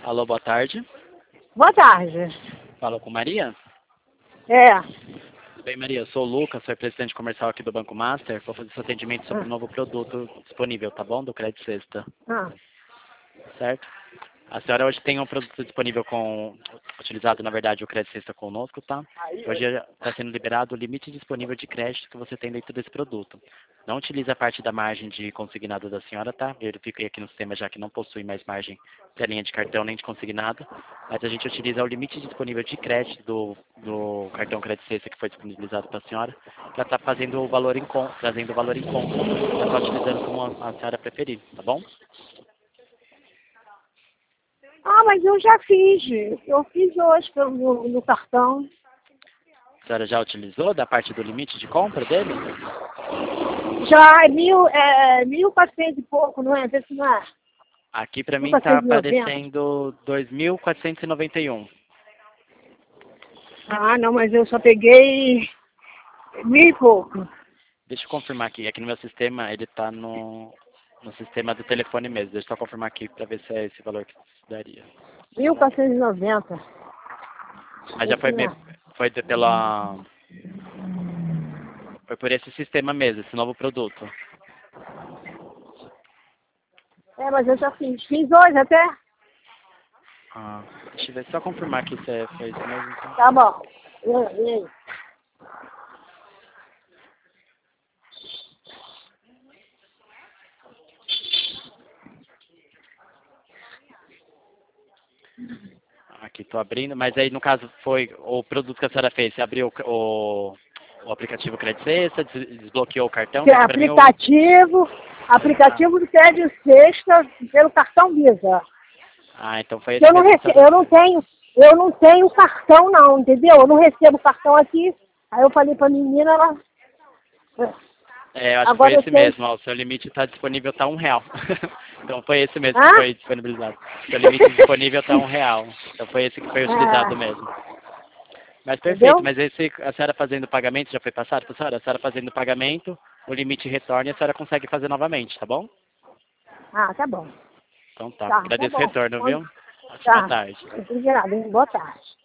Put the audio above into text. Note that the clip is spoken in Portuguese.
Alô, boa tarde. Boa tarde. Fala com Maria? É. Tudo bem, Maria? Eu sou o Lucas, sou representante comercial aqui do Banco Master. Vou fazer seu atendimento sobre um novo produto disponível, tá bom? Do Crédito Sexta, Ah. certo? A senhora hoje tem um produto disponível utilizado, na verdade, o Crédito Sexta conosco, tá? Hoje está sendo liberado o limite disponível de crédito que você tem dentro desse produto. Não utilize a parte da margem de consignado da senhora, tá? Verifiquei aqui no sistema já que não possui mais margem para linha de cartão nem de consignado, mas a gente utiliza o limite disponível de crédito do cartão Crédito Sexta que foi disponibilizado para a senhora, para estar fazendo o valor em conta, trazendo o valor em conta, para estar utilizando como a senhora preferir, tá bom? Ah, mas eu já fiz. Eu fiz hoje no cartão. A senhora já utilizou da parte do limite de compra dele? Já é 1.400 e pouco, não é? Vê se não é. Aqui para mim está 1.490. aparecendo 2.491. Ah, não, mas eu só peguei 1.000 e pouco. Deixa eu confirmar aqui. Aqui no meu sistema ele está no sistema do telefone mesmo. Deixa eu só confirmar aqui para ver se é esse valor que daria. 1.490. Mas já foi, foi por esse sistema mesmo, esse novo produto. É, mas eu já fiz. Fiz hoje até. Ah, deixa eu ver, só confirmar aqui se foi isso mesmo. Então. Tá bom. E aí? Aqui estou abrindo, mas aí no caso foi o produto que a senhora fez. Você abriu o aplicativo Crédito Sexta, desbloqueou o cartão, que aqui para mim Aplicativo do Crédito Sexta pelo cartão Visa. então foi esse mesmo que a Eu senhora não fez. tenho, eu não tenho cartão não, entendeu? Eu não recebo cartão aqui. Aí eu falei pra menina, ela. Eu acho que foi Agora eu esse sei. mesmo, ó, o seu limite está disponível, está R$ 1. Então foi esse mesmo que Hã? foi disponibilizado. Seu limite disponível está R$ 1. Então foi esse que foi utilizado mesmo. Mas perfeito, Entendeu? mas a senhora fazendo o pagamento, já foi passado para a senhora fazendo o pagamento, o limite retorna e a senhora consegue fazer novamente, tá bom? Ah, tá bom. Então tá, Tá agradeço o bom. retorno, viu? Ótima Tá. tarde. Obrigada, hein? Boa tarde.